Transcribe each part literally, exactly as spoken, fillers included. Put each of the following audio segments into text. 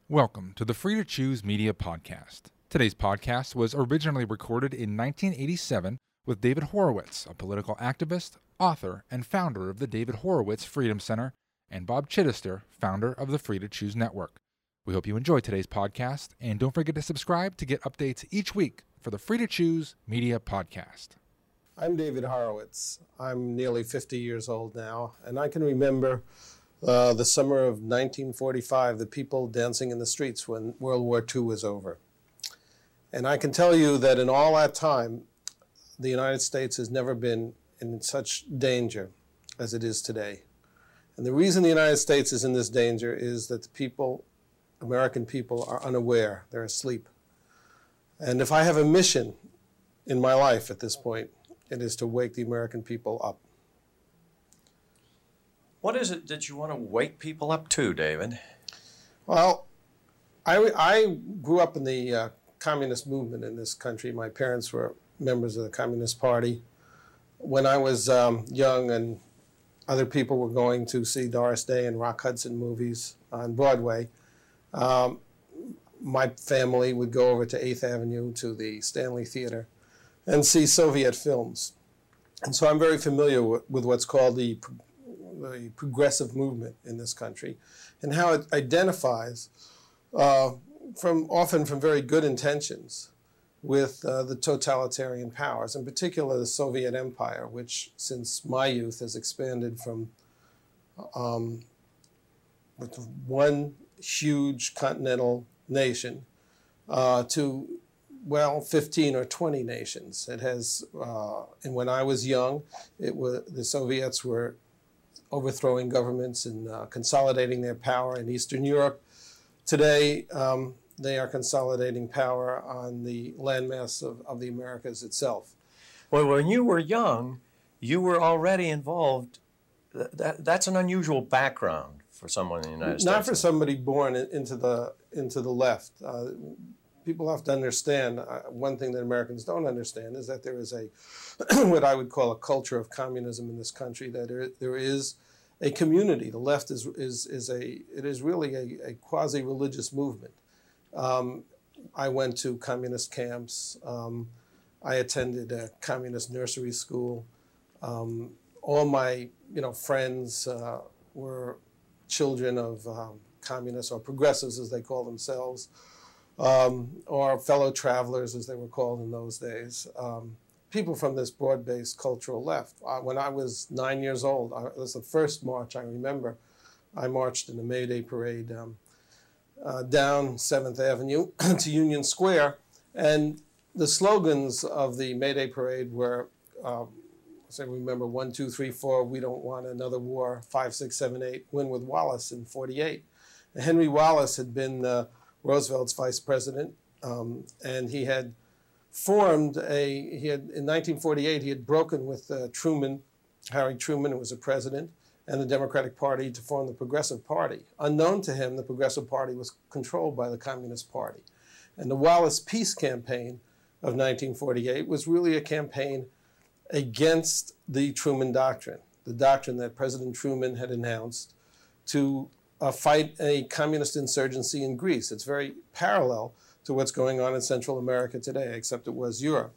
Welcome to the Free to Choose Media Podcast. Today's podcast was originally recorded in nineteen eighty-seven with David Horowitz, a political activist, author, and founder of the David Horowitz Freedom Center, and Bob Chittister, founder of the Free to Choose Network. We hope you enjoy today's podcast, and don't forget to subscribe to get updates each week for the Free to Choose Media Podcast. I'm David Horowitz. I'm nearly fifty years old now, and I can remember uh, the summer of nineteen forty-five, the people dancing in the streets when World War Two was over. And I can tell you that in all that time, the United States has never been in such danger as it is today. And the reason the United States is in this danger is that the people, American people, are unaware. They're asleep. And if I have a mission in my life at this point, it is to wake the American people up. What is it that you want to wake people up to, David? Well, I, I grew up in the uh, communist movement in this country. My parents were members of the Communist Party. When I was um, young and other people were going to see Doris Day and Rock Hudson movies on Broadway, um, my family would go over to eighth Avenue to the Stanley Theater and see Soviet films. And so I'm very familiar with, with what's called the, the progressive movement in this country and how it identifies, uh, from often from very good intentions, with uh, the totalitarian powers, in particular the Soviet Empire, which since my youth has expanded from um, with one huge continental nation uh, to well, fifteen or twenty nations. It has, uh, and when I was young, it was the Soviets were overthrowing governments and uh, consolidating their power in Eastern Europe. Today, um, they are consolidating power on the landmass of, of the Americas itself. Well, when you were young, you were already involved. That, that's an unusual background for someone in the United States. Not for somebody born into the into the left. Uh, People have to understand, uh, one thing that Americans don't understand is that there is a, what I would call a culture of communism in this country, that there, there is a community. The left is, is, is a, it is really a, a quasi-religious movement. Um, I went to communist camps. Um, I attended a communist nursery school. Um, all my, you know, friends uh, were children of um, communists, or progressives as they call themselves. Um, or fellow travelers, as they were called in those days, um, people from this broad-based cultural left. Uh, when I was nine years old, I, it was the first march I remember. I marched in the May Day parade um, uh, down seventh Avenue to Union Square, and the slogans of the May Day parade were, um, I remember, one, two, three, four, we don't want another war, five, six, seven, eight, win with Wallace in forty-eight. And Henry Wallace had been uh, Roosevelt's vice president, um, and he had formed a, he had, in nineteen forty-eight, he had broken with uh, Truman, Harry Truman, who was a president, and the Democratic Party to form the Progressive Party. Unknown to him, the Progressive Party was controlled by the Communist Party. And the Wallace Peace Campaign of nineteen forty-eight was really a campaign against the Truman Doctrine, the doctrine that President Truman had announced to Uh, fight a communist insurgency in Greece. It's very parallel to what's going on in Central America today, except it was Europe.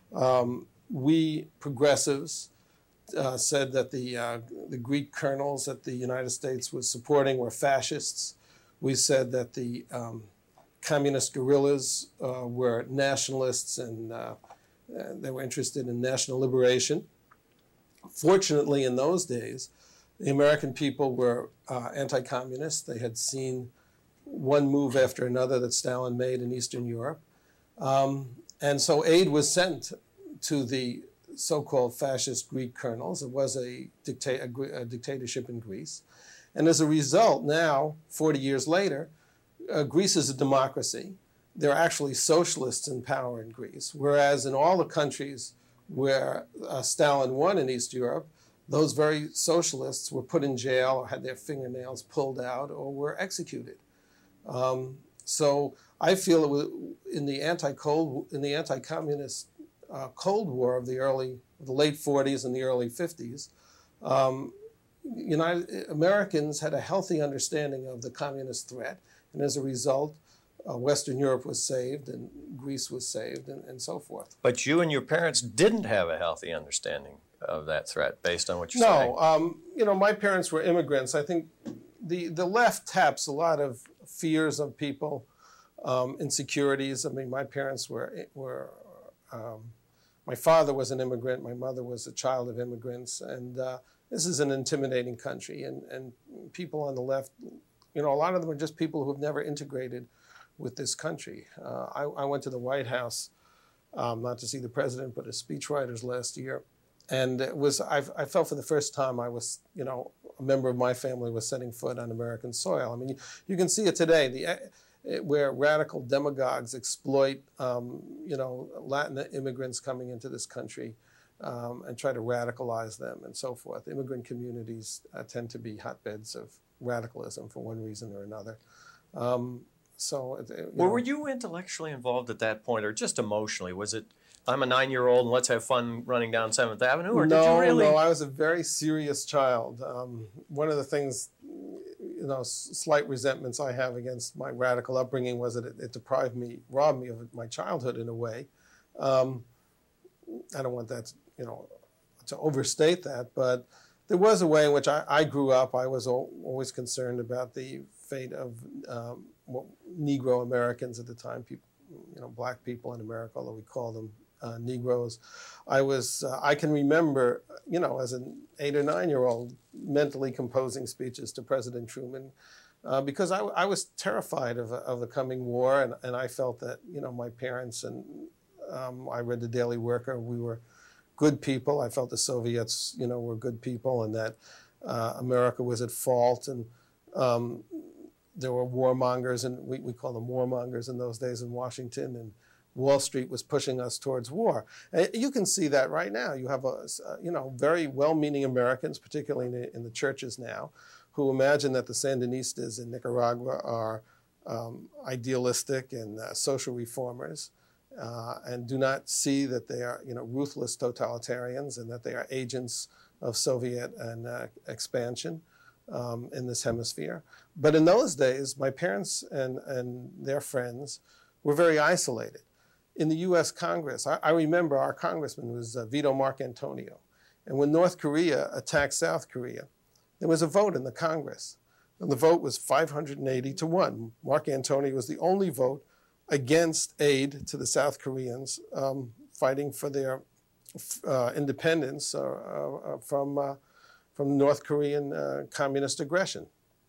Um, we progressives uh, said that the, uh, the Greek colonels that the United States was supporting were fascists. We said that the um, communist guerrillas uh, were nationalists, and uh, they were interested in national liberation. Fortunately, in those days, the American people were uh, anti-communist. They had seen one move after another that Stalin made in Eastern Europe. Um, and so aid was sent to the so-called fascist Greek colonels. It was a, dicta- a, a dictatorship in Greece. And as a result, now, forty years later, uh, Greece is a democracy. There are actually socialists in power in Greece, whereas in all the countries where uh, Stalin won in East Europe, those very socialists were put in jail or had their fingernails pulled out or were executed. Um, so I feel it was in the anti-cold, in the anti-communist uh, Cold War of the early, the late forties and the early fifties, um, United Americans had a healthy understanding of the communist threat, And as a result, uh, Western Europe was saved and Greece was saved and, and so forth. But you and your parents didn't have a healthy understanding of that threat based on what you're saying. No, um, you know, my parents were immigrants. I think the, the left taps a lot of fears of people, um, insecurities. I mean, my parents were, were um, my father was an immigrant. My mother was a child of immigrants. And uh, this is an intimidating country. And, and people on the left, you know, a lot of them are just people who have never integrated with this country. Uh, I, I went to the White House, um, not to see the president, but as speechwriters last year. And it was, I, I felt for the first time I was, you know, a member of my family was setting foot on American soil. I mean, you, you can see it today, the, where radical demagogues exploit, um, you know, Latin immigrants coming into this country um, and try to radicalize them and so forth. Immigrant communities uh, tend to be hotbeds of radicalism for one reason or another. Um, so, it, you well, know, were you intellectually involved at that point, or just emotionally? Was it, I'm a nine-year-old and let's have fun running down seventh Avenue, or no, did you really? No, I was a very serious child. Um, one of the things, you know, slight resentments I have against my radical upbringing was that it, it deprived me, robbed me of my childhood in a way. Um, I don't want that, you know, to overstate that, but there was a way in which I, I grew up. I was al always concerned about the fate of um, well, Negro Americans at the time, people, you know, black people in America, although we call them uh, Negroes. I was, uh, I can remember, you know, as an eight or nine-year-old, mentally composing speeches to President Truman uh, because I, I was terrified of, of the coming war, and, and I felt that, you know, my parents and um, I read the Daily Worker, we were good people. I felt the Soviets, you know, were good people, and that uh, America was at fault, and um, there were warmongers, and we, we call them warmongers in those days in Washington, and Wall Street was pushing us towards war. And you can see that right now. You have, a, you know, very well-meaning Americans, particularly in the, in the churches now, who imagine that the Sandinistas in Nicaragua are um, idealistic and uh, social reformers, uh, and do not see that they are, you know, ruthless totalitarians and that they are agents of Soviet and uh, expansion um, in this hemisphere. But in those days, my parents and, and their friends were very isolated. In the U S Congress, I, I remember our congressman was uh, Vito Marcantonio. And when North Korea attacked South Korea, there was a vote in the Congress. And the vote was five hundred eighty to one. Marcantonio was the only vote against aid to the South Koreans um, fighting for their uh, independence uh, uh, from, uh, from North Korean uh, communist aggression.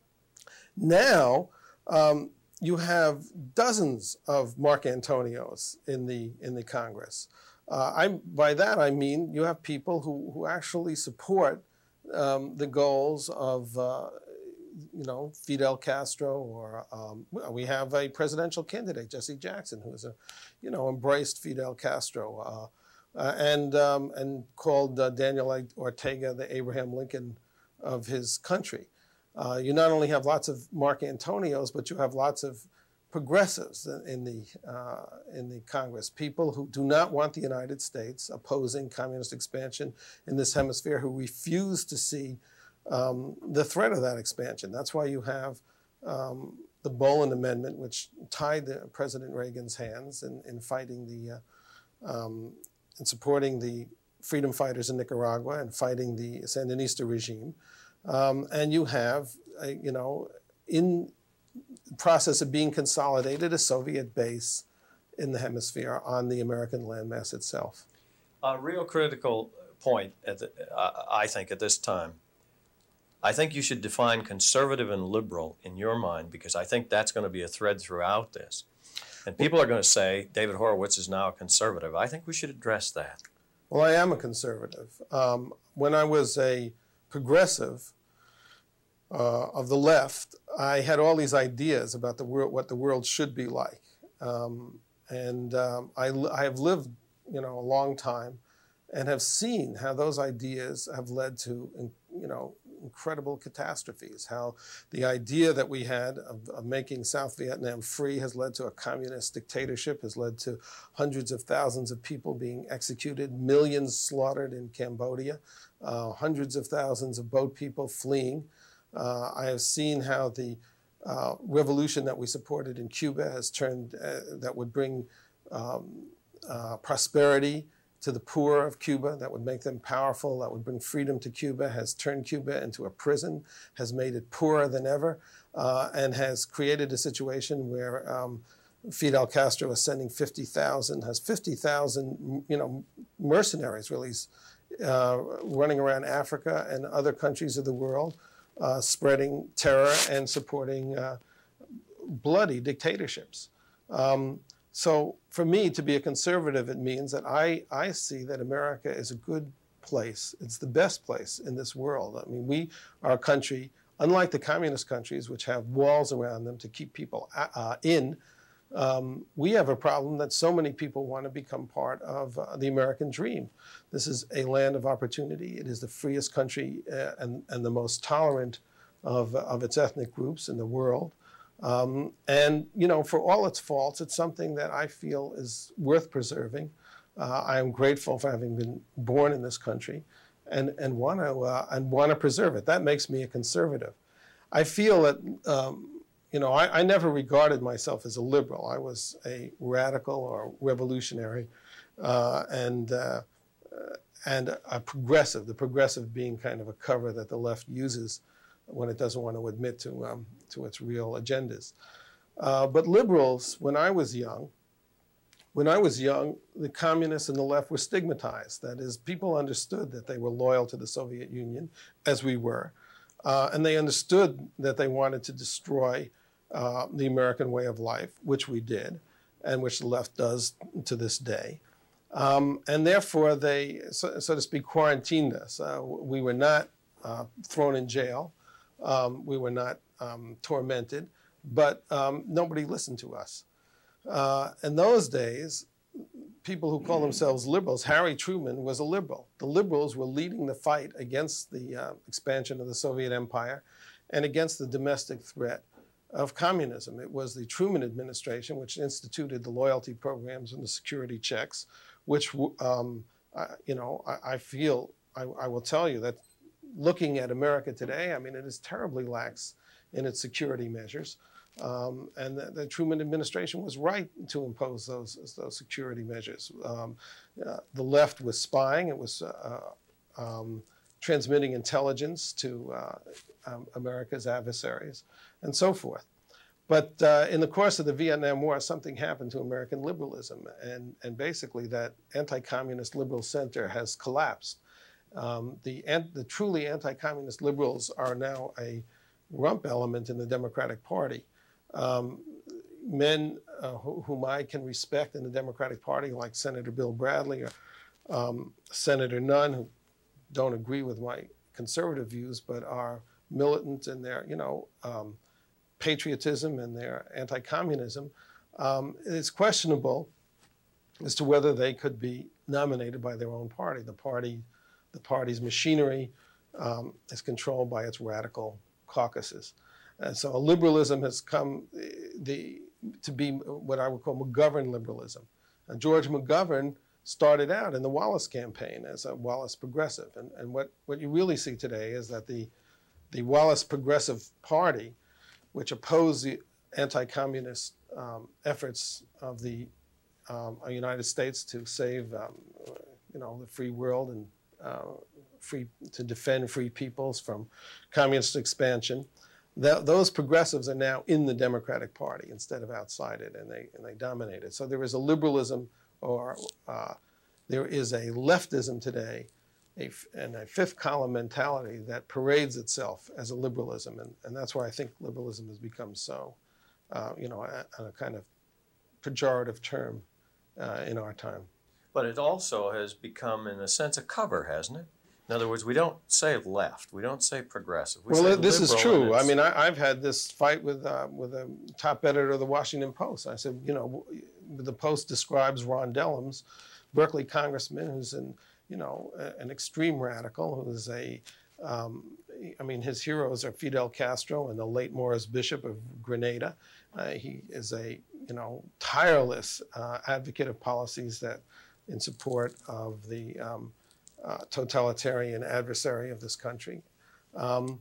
Now, um, you have dozens of Marcantonios in the, in the Congress. Uh, I, by that I mean you have people who, who actually support um, the goals of uh, you know, Fidel Castro, or um, we have a presidential candidate, Jesse Jackson, who is a, you know, embraced Fidel Castro uh, uh, and, um, and called uh, Daniel Ortega the Abraham Lincoln of his country. Uh, you not only have lots of Marcantonios, but you have lots of progressives in the, uh, in the Congress, people who do not want the United States opposing communist expansion in this hemisphere, who refuse to see um, the threat of that expansion. That's why you have um, the Boland Amendment, which tied the, President Reagan's hands in, in fighting the, uh, um, in supporting the freedom fighters in Nicaragua and fighting the Sandinista regime. Um, and you have, uh, you know, in the process of being consolidated, a Soviet base in the hemisphere on the American landmass itself. A real critical point, at the, uh, I think, at this time. I think you should define conservative and liberal in your mind, because I think that's going to be a thread throughout this. And people are going to say, David Horowitz is now a conservative. I think we should address that. Well, I am a conservative. Um, when I was a progressive uh, of the left, I had all these ideas about the world, what the world should be like. Um, and um, I, I have lived, you know, a long time and have seen how those ideas have led to, you know, incredible catastrophes, how the idea that we had of, of making South Vietnam free has led to a communist dictatorship, has led to hundreds of thousands of people being executed, millions slaughtered in Cambodia, uh, hundreds of thousands of boat people fleeing. Uh, I have seen how the uh, revolution that we supported in Cuba has turned, uh, that would bring um, uh, prosperity to the poor of Cuba, that would make them powerful, that would bring freedom to Cuba, has turned Cuba into a prison, has made it poorer than ever, uh, and has created a situation where um, Fidel Castro is sending fifty thousand, has fifty thousand, you know, mercenaries really uh, running around Africa and other countries of the world, uh, spreading terror and supporting uh, bloody dictatorships. Um, So for me, to be a conservative, it means that I, I see that America is a good place. It's the best place in this world. I mean, we are a country, unlike the communist countries, which have walls around them to keep people uh, in, um, we have a problem that so many people want to become part of uh, the American dream. This is a land of opportunity. It is the freest country uh, and, and the most tolerant of, of its ethnic groups in the world. Um, and, you know, for all its faults, it's something that I feel is worth preserving. Uh, I am grateful for having been born in this country and, and want to uh, and want to preserve it. That makes me a conservative. I feel that, um, you know, I, I never regarded myself as a liberal. I was a radical or revolutionary uh, and, uh, and a progressive, the progressive being kind of a cover that the left uses when it doesn't want to admit to, um, to its real agendas. Uh, but liberals, when I was young, when I was young, the communists and the left were stigmatized. That is, people understood that they were loyal to the Soviet Union, as we were, uh, and they understood that they wanted to destroy uh, the American way of life, which we did, and which the left does to this day. Um, and therefore, they, so, so to speak, quarantined us. Uh, we were not uh, thrown in jail. Um, we were not um, tormented, but um, nobody listened to us. Uh, in those days, people who call themselves liberals, Harry Truman was a liberal. The liberals were leading the fight against the uh, expansion of the Soviet Empire and against the domestic threat of communism. It was the Truman administration which instituted the loyalty programs and the security checks, which, um, I, you know, I, I feel, I, I will tell you that looking at America today, I mean, it is terribly lax in its security measures. Um, and the, the Truman administration was right to impose those, those security measures. Um, uh, the left was spying. It was uh, um, transmitting intelligence to uh, um, America's adversaries and so forth. But uh, in the course of the Vietnam War, something happened to American liberalism. And, and basically that anti-communist liberal center has collapsed. Um, the, the truly anti-communist liberals are now a rump element in the Democratic Party. Um, men uh, wh whom I can respect in the Democratic Party, like Senator Bill Bradley or um, Senator Nunn, who don't agree with my conservative views, but are militant in their, you know, um, patriotism and their anti-communism. Um, it's questionable as to whether they could be nominated by their own party. The party, the party's machinery um, is controlled by its radical caucuses. And so liberalism has come the, to be what I would call McGovern liberalism. And George McGovern started out in the Wallace campaign as a Wallace progressive. And, and what, what you really see today is that the, the Wallace Progressive Party, which opposed the anti-communist um, efforts of the um, United States to save um, you know, the free world and uh, free, to defend free peoples from communist expansion, That, those progressives are now in the Democratic Party instead of outside it, and they, and they dominate it. So there is a liberalism, or uh, there is a leftism today, a, and a fifth column mentality that parades itself as a liberalism. And, and that's why I think liberalism has become so, uh, you know, a, a kind of pejorative term uh, in our time. But it also has become, in a sense, a cover, hasn't it? In other words, we don't say left. We don't say progressive. We well, say this is true. I mean, I, I've had this fight with uh, with a top editor of the Washington Post. I said, you know, the Post describes Ron Dellums, Berkeley congressman, who's an, you know, an extreme radical, who's a, um, I mean, his heroes are Fidel Castro and the late Morris Bishop of Grenada. Uh, he is a, you know, tireless uh, advocate of policies that in support of the um, Uh, totalitarian adversary of this country. Um,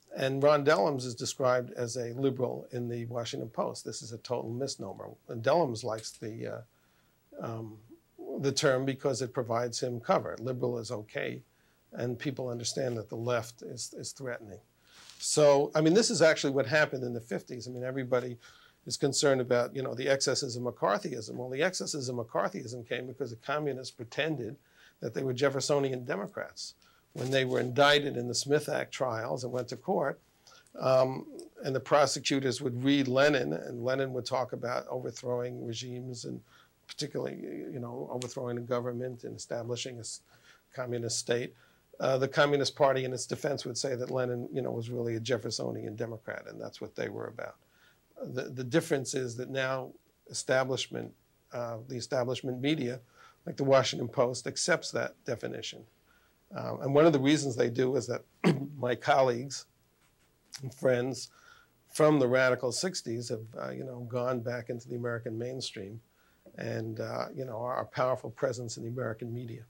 And Ron Dellums is described as a liberal in the Washington Post. This is a total misnomer. And Dellums likes the, uh, um, the term because it provides him cover. Liberal is okay, and people understand that the left is, is threatening. So, I mean, this is actually what happened in the fifties. I mean, everybody is concerned about, you know, the excesses of McCarthyism. Well, the excesses of McCarthyism came because the communists pretended that they were Jeffersonian Democrats. When they were indicted in the Smith Act trials and went to court, um, and the prosecutors would read Lenin, and Lenin would talk about overthrowing regimes and particularly, you know, overthrowing a government and establishing a communist state. Uh, the Communist Party, in its defense, would say that Lenin, you know, was really a Jeffersonian Democrat, and that's what they were about. The, the difference is that now establishment, uh, the establishment media, like the Washington Post, accepts that definition. Um, and one of the reasons they do is that my colleagues and friends from the radical sixties have, uh, you know, gone back into the American mainstream and, uh, you know, are a powerful presence in the American media.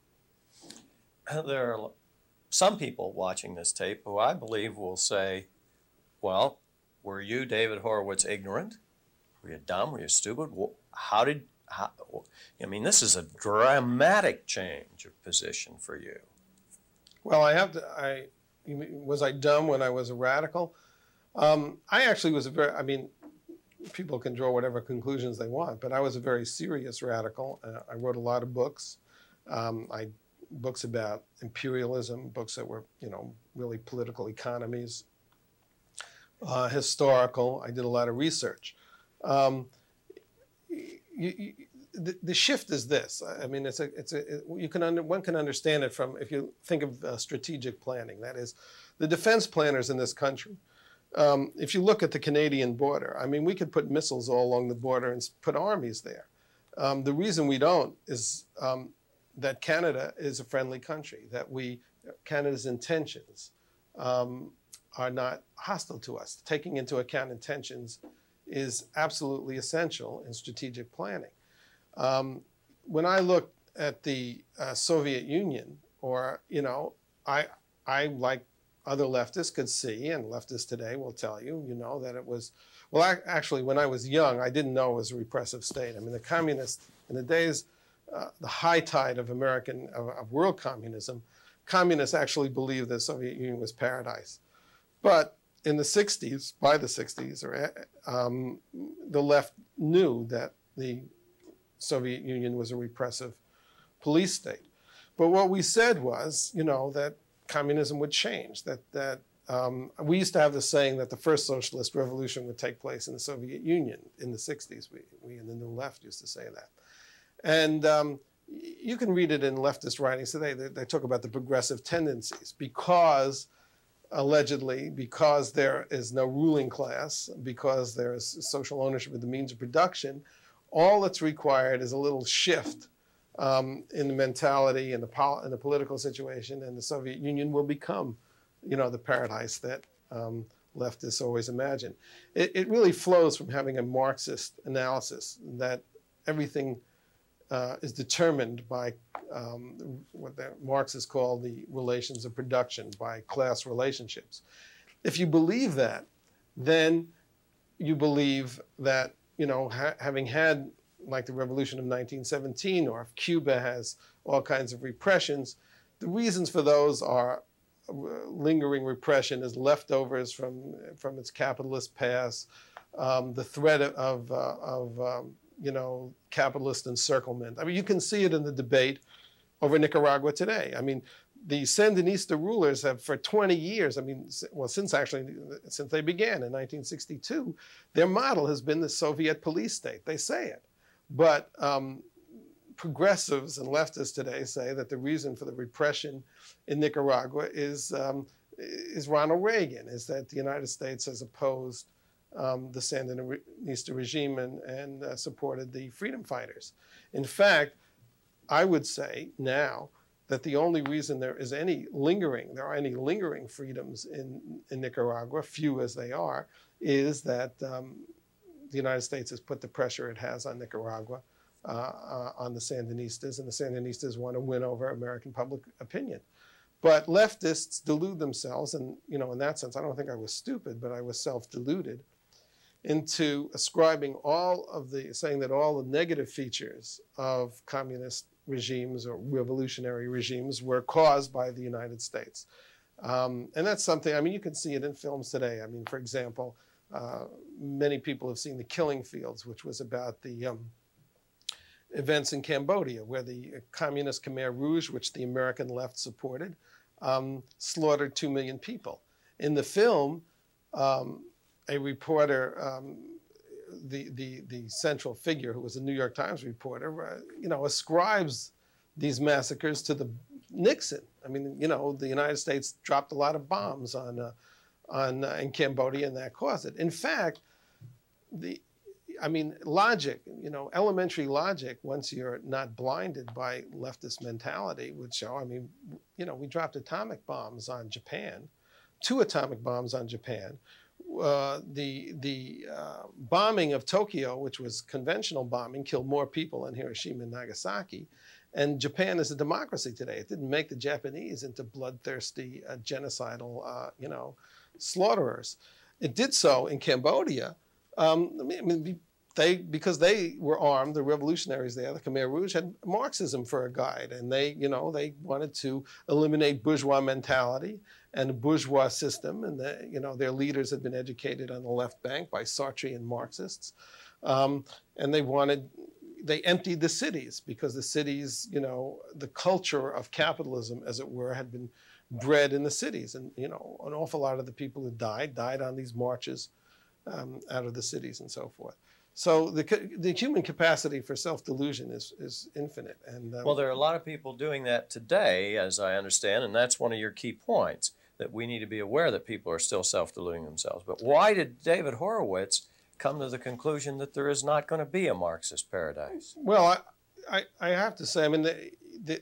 There are some people watching this tape who I believe will say, well, were you, David Horowitz, ignorant? Were you dumb? Were you stupid? How did, how, I mean, this is a dramatic change of position for you. Well, I have to, I, was I dumb when I was a radical? Um, I actually was a very, I mean, people can draw whatever conclusions they want, but I was a very serious radical. Uh, I wrote a lot of books. Um, I books about imperialism, books that were, you know, really political economies, uh, historical. I did a lot of research. Um, you, you, the, the shift is this. I mean, it's a, it's a, it, you can under, one can understand it from, if you think of uh, strategic planning. That is, the defense planners in this country. Um, if you look at the Canadian border, I mean, we could put missiles all along the border and put armies there. Um, the reason we don't is um, that Canada is a friendly country, that we, Canada's intentions um, are not hostile to us. Taking into account intentions is absolutely essential in strategic planning. Um, when I look at the uh, Soviet Union, or, you know, I, I, like other leftists could see, and leftists today will tell you, you know, that it was, well, I, actually, when I was young, I didn't know it was a repressive state. I mean, the communists, in the days, uh, the high tide of American, of, of world communism, communists actually believed the Soviet Union was paradise. But in the sixties, by the sixties, or, um, the left knew that the Soviet Union was a repressive police state. But what we said was, you know, that communism would change, that, that um, we used to have the saying that the first socialist revolution would take place in the Soviet Union in the sixties. We, we in the New Left used to say that. And um, you can read it in leftist writings today. They, they talk about the progressive tendencies because, allegedly, because there is no ruling class, because there is social ownership of the means of production, all that's required is a little shift um, in the mentality and the, pol in the political situation, and the Soviet Union will become, you know, the paradise that um, leftists always imagine. It, it really flows from having a Marxist analysis that everything uh, is determined by um, what the Marxists call the relations of production, by class relationships. If you believe that, then you believe that, you know, ha having had, like the revolution of nineteen seventeen, or if Cuba has all kinds of repressions, the reasons for those are uh, lingering repression as leftovers from, from its capitalist past, um, the threat of, uh, of um, you know, capitalist encirclement. I mean, you can see it in the debate over Nicaragua today. I mean, the Sandinista rulers have for twenty years, I mean, well, since actually, since they began in nineteen sixty-two, their model has been the Soviet police state. They say it. But um, progressives and leftists today say that the reason for the repression in Nicaragua is, um, is Ronald Reagan, is that the United States has opposed um, the Sandinista regime and, and uh, supported the freedom fighters. In fact, I would say now that the only reason there is any lingering, there are any lingering freedoms in, in Nicaragua, few as they are, is that um, the United States has put the pressure it has on Nicaragua, uh, uh, on the Sandinistas, and the Sandinistas want to win over American public opinion. But leftists delude themselves, and you know, in that sense, I don't think I was stupid, but I was self-deluded into ascribing all of the, saying that all the negative features of communist regimes or revolutionary regimes were caused by the United States. Um, and that's something, I mean, you can see it in films today. I mean, for example, uh, many people have seen The Killing Fields, which was about the um, events in Cambodia, where the communist Khmer Rouge, which the American left supported, um, slaughtered two million people. In the film, um, a reporter, um, the, the, the central figure, who was a New York Times reporter, uh, you know, ascribes these massacres to the Nixon. I mean, you know, the United States dropped a lot of bombs on, uh, on uh, in Cambodia, and that caused it. In fact, the, I mean, logic, you know, elementary logic, once you're not blinded by leftist mentality, would show, I mean, you know, we dropped atomic bombs on Japan, two atomic bombs on Japan. Uh, the the uh, bombing of Tokyo, which was conventional bombing, killed more people than Hiroshima and Nagasaki. And Japan is a democracy today. It didn't make the Japanese into bloodthirsty, uh, genocidal, uh, you know, slaughterers. It did so in Cambodia. Um, I mean, they, because they were armed, the revolutionaries there, the Khmer Rouge, had Marxism for a guide. And they, you know, they wanted to eliminate bourgeois mentality and a bourgeois system. And, the, you know, their leaders had been educated on the left bank by Sartre and Marxists. Um, and they wanted, they emptied the cities because the cities, you know, the culture of capitalism, as it were, had been bred in the cities. And, you know, an awful lot of the people who died, died on these marches um, out of the cities and so forth. So the, the human capacity for self-delusion is, is infinite. And um, well, there are a lot of people doing that today, as I understand, and that's one of your key points, that we need to be aware that people are still self-deluding themselves. But why did David Horowitz come to the conclusion that there is not going to be a Marxist paradise? Well, I, I, I have to say, I mean, the, the,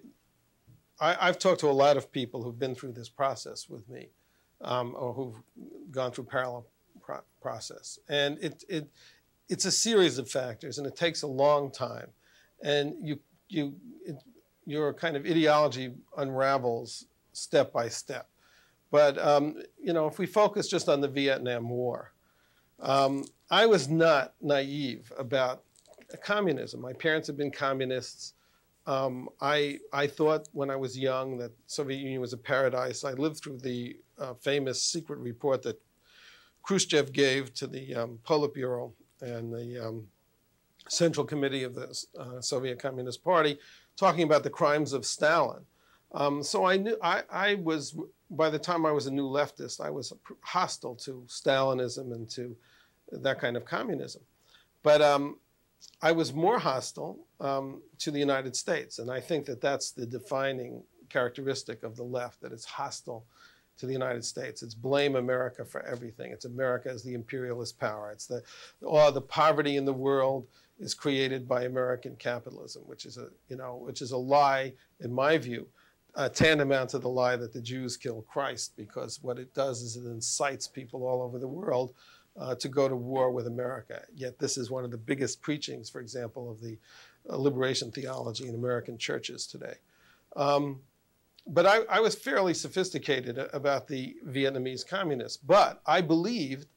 I, I've talked to a lot of people who've been through this process with me, um, or who've gone through parallel pro process. And it, it, it's a series of factors, and it takes a long time. And you, you, it, your kind of ideology unravels step by step. But, um, you know, if we focus just on the Vietnam War, um, I was not naive about communism. My parents had been communists. Um, I, I thought when I was young that Soviet Union was a paradise. I lived through the uh, famous secret report that Khrushchev gave to the um, Politburo and the um, Central Committee of the uh, Soviet Communist Party, talking about the crimes of Stalin. Um, so I knew, I, I was, by the time I was a new leftist, I was hostile to Stalinism and to that kind of communism. But um, I was more hostile um, to the United States. And I think that that's the defining characteristic of the left, that it's hostile to the United States. It's blame America for everything. It's America as the imperialist power. It's the, all the poverty in the world is created by American capitalism, which is a, you know, which is a lie, in my view, uh, tantamount to the lie that the Jews killed Christ, because what it does is it incites people all over the world uh, to go to war with America. Yet this is one of the biggest preachings, for example, of the uh, liberation theology in American churches today. Um, But I, I was fairly sophisticated about the Vietnamese communists. But I believed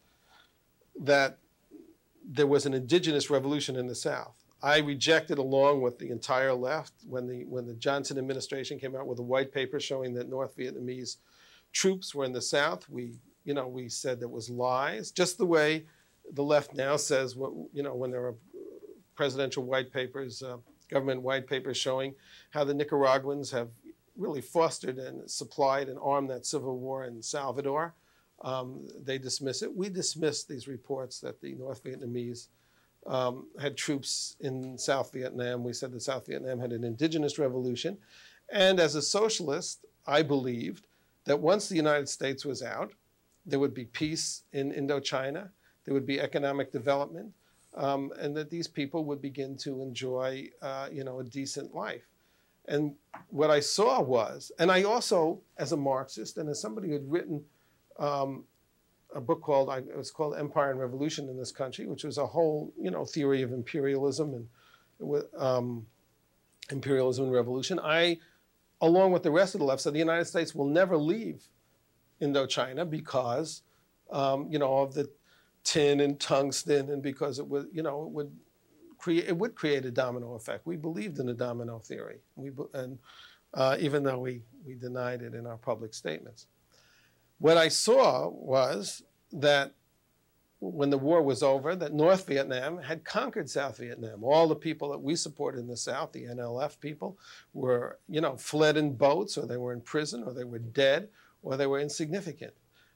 that there was an indigenous revolution in the South. I rejected, along with the entire left, when the, when the Johnson administration came out with a white paper showing that North Vietnamese troops were in the South. We, you know, we said that was lies, just the way the left now says, what, you know, when there are presidential white papers, uh, government white papers showing how the Nicaraguans have really fostered and supplied and armed that civil war in Salvador. Um, they dismiss it. We dismiss these reports that the North Vietnamese um, had troops in South Vietnam. We said that South Vietnam had an indigenous revolution. And as a socialist, I believed that once the United States was out, there would be peace in Indochina, there would be economic development, um, and that these people would begin to enjoy, uh, you know, a decent life. And what I saw was, and I also, as a Marxist and as somebody who had written um, a book called, it was called Empire and Revolution in this country, which was a whole, you know, theory of imperialism and um, imperialism and revolution. I along with the rest of the left, said the United States will never leave Indochina because, um, you know, of the tin and tungsten, and because it would, you know, it would create it would create a domino effect. We believed in the domino theory, we and uh, even though we we denied it in our public statements. What I saw was that when the war was over, that North Vietnam had conquered South Vietnam. All the people that we supported in the South, the N L F people, were, you know, fled in boats, or they were in prison, or they were dead, or they were insignificant.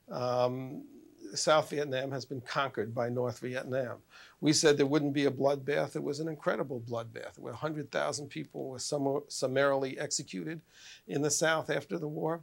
Um, South Vietnam has been conquered by North Vietnam. We said there wouldn't be a bloodbath. It was an incredible bloodbath, where one hundred thousand people were sum summarily executed in the South after the war.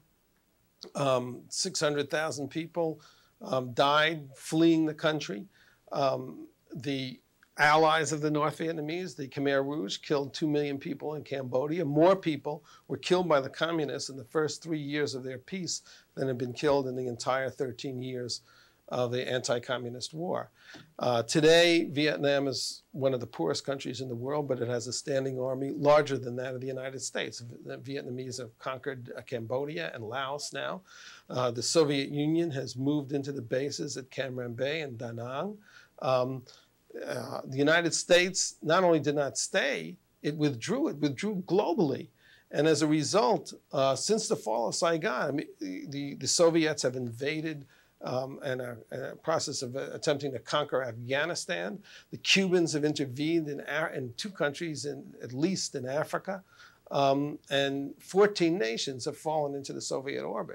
Um, six hundred thousand people um, died fleeing the country. Um, the allies of the North Vietnamese, the Khmer Rouge, killed two million people in Cambodia. More people were killed by the communists in the first three years of their peace than had been killed in the entire thirteen years of the anti-communist war. Uh, today, Vietnam is one of the poorest countries in the world, but it has a standing army larger than that of the United States. The Vietnamese have conquered uh, Cambodia and Laos now. Uh, the Soviet Union has moved into the bases at Cam Ranh Bay and Da Nang. Um, uh, the United States not only did not stay, it withdrew. It withdrew globally. And as a result, uh, since the fall of Saigon, I mean, the, the Soviets have invaded Um, and, a, and a process of uh, attempting to conquer Afghanistan. The Cubans have intervened in, in two countries, in, at least in Africa, um, and fourteen nations have fallen into the Soviet orbit.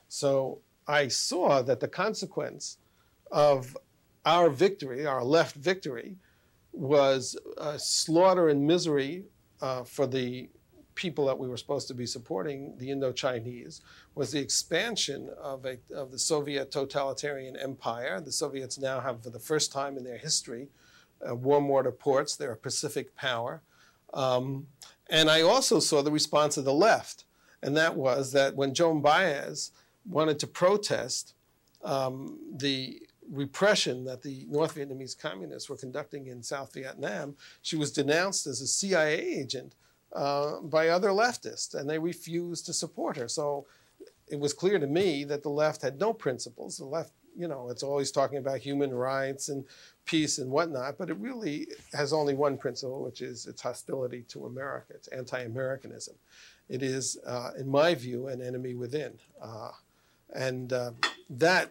So I saw that the consequence of our victory, our left victory, was uh, slaughter and misery uh, for the people that we were supposed to be supporting, the Indo-Chinese, was the expansion of, a, of the Soviet totalitarian empire. The Soviets now have, for the first time in their history, uh, war mortar ports. They're a Pacific power. Um, and I also saw the response of the left, and that was that when Joan Baez wanted to protest um, the repression that the North Vietnamese communists were conducting in South Vietnam, she was denounced as a C I A agent Uh, by other leftists, and they refused to support her. So it was clear to me that the left had no principles. The left, you know, it's always talking about human rights and peace and whatnot, but it really has only one principle, which is its hostility to America. It's anti-Americanism. It is, uh, in my view, an enemy within. Uh, and uh, that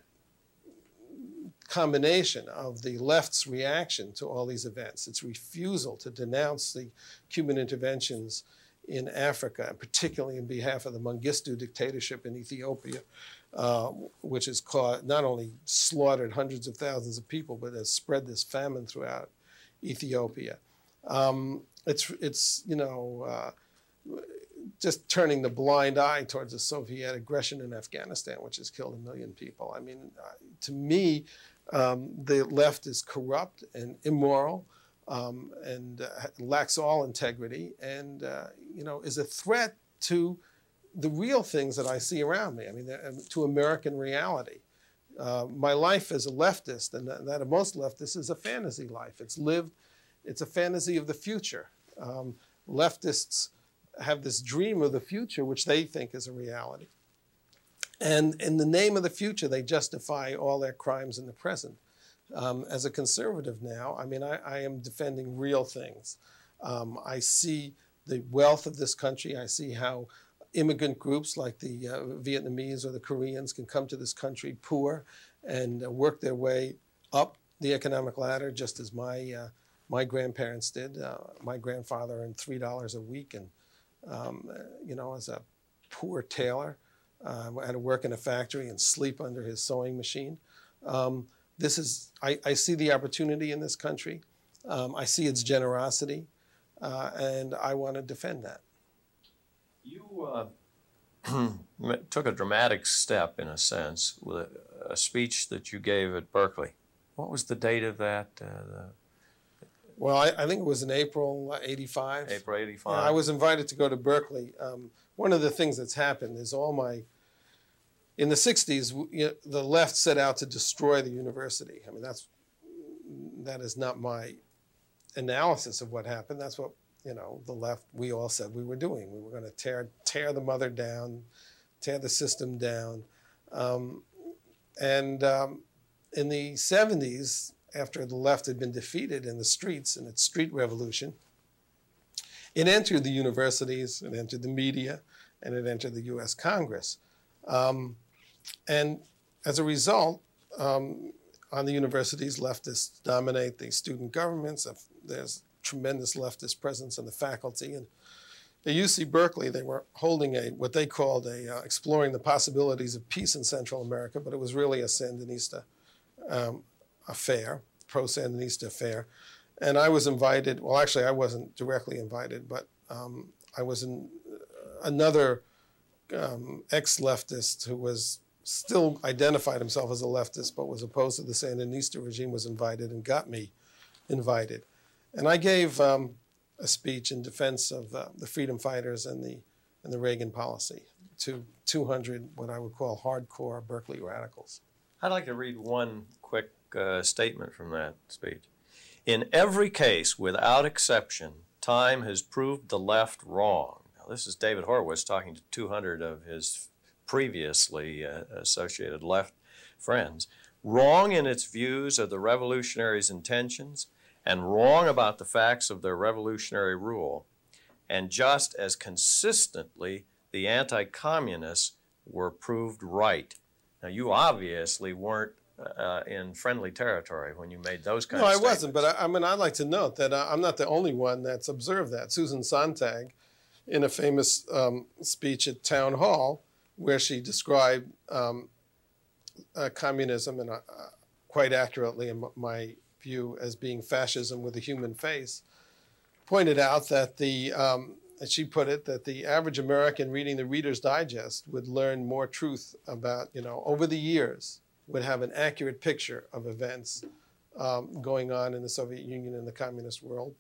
combination of the left's reaction to all these events, its refusal to denounce the Cuban interventions in Africa, and particularly in behalf of the Mengistu dictatorship in Ethiopia, uh, which has caused, not only slaughtered hundreds of thousands of people, but has spread this famine throughout Ethiopia. Um, it's, it's, you know, uh, just turning the blind eye towards the Soviet aggression in Afghanistan, which has killed a million people. I mean, uh, to me, Um, the left is corrupt and immoral um, and uh, lacks all integrity, and uh, you know, is a threat to the real things that I see around me. I mean, uh, to American reality. Uh, my life as a leftist, and that, that of most leftists, is a fantasy life. It's lived. It's a fantasy of the future. Um, leftists have this dream of the future, which they think is a reality. And in the name of the future, they justify all their crimes in the present. Um, as a conservative now, I mean, I, I am defending real things. Um, I see the wealth of this country. I see how immigrant groups like the uh, Vietnamese or the Koreans can come to this country poor and uh, work their way up the economic ladder, just as my, uh, my grandparents did. Uh, my grandfather earned three dollars a week, and um, you know, as a poor tailor, Uh, I had to work in a factory and sleep under his sewing machine. Um, this is, I, I see the opportunity in this country. Um, I see its generosity, uh, and I want to defend that. You uh, took a dramatic step, in a sense, with a, a speech that you gave at Berkeley. What was the date of that? Uh, the... Well, I, I think it was in April eighty-five. April eighty-five. Yeah, I was invited to go to Berkeley. Um, one of the things that's happened is all my, in the sixties, you know, the left set out to destroy the university. I mean, that's, that is not my analysis of what happened. That's what you know, the left, we all said we were doing. We were going to tear, tear the mother down, tear the system down. Um, and um, in the seventies, after the left had been defeated in the streets, in its street revolution, it entered the universities, it entered the media, and it entered the U S Congress. Um, and as a result, um, on the universities, leftists dominate the student governments. There's tremendous leftist presence in the faculty. And at U C Berkeley, they were holding a what they called a uh, exploring the possibilities of peace in Central America, but it was really a Sandinista um, affair, pro-Sandinista affair. And I was invited, well, actually, I wasn't directly invited, but um, I was in another um, ex-leftist who was still identified himself as a leftist, but was opposed to the Sandinista regime, was invited and got me invited. And I gave um, a speech in defense of uh, the freedom fighters and the, and the Reagan policy to two hundred, what I would call hardcore Berkeley radicals. I'd like to read one quick uh, statement from that speech. In every case, without exception, time has proved the left wrong. Now, this is David Horowitz talking to two hundred of his previously uh, associated left friends. Wrong in its views of the revolutionaries' intentions, and wrong about the facts of their revolutionary rule. And just as consistently, the anti-communists were proved right. Now, you obviously weren't uh, in friendly territory when you made those kinds no, of statements. No, I statements. wasn't, but I, I mean, I'd like to note that uh, I'm not the only one that's observed that. Susan Sontag, in a famous um, speech at Town Hall, where she described um, uh, communism, and uh, quite accurately in my view, as being fascism with a human face, pointed out that the, um, as she put it, that the average American reading the Reader's Digest would learn more truth about, you know, over the years, would have an accurate picture of events um, going on in the Soviet Union and the communist world,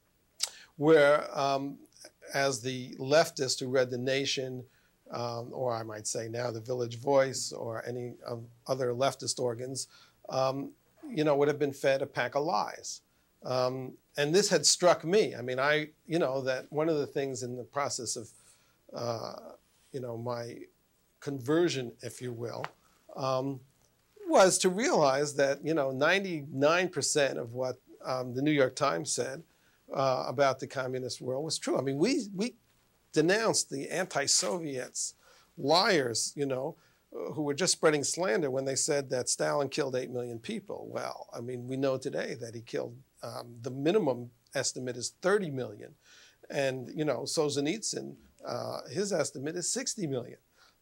where um, as the leftist who read The Nation, um, or I might say now the Village Voice, or any of other leftist organs, um, you know, would have been fed a pack of lies. Um, and this had struck me. I mean, I, you know, that one of the things in the process of, uh, you know, my conversion, if you will, um, was to realize that, you know, ninety-nine percent of what um, the New York Times said uh, about the communist world was true. I mean, we, we denounced the anti-Soviets, liars, you know, who were just spreading slander when they said that Stalin killed eight million people. Well, I mean, we know today that he killed, um, the minimum estimate is thirty million. And, you know, Solzhenitsyn, uh, his estimate is sixty million.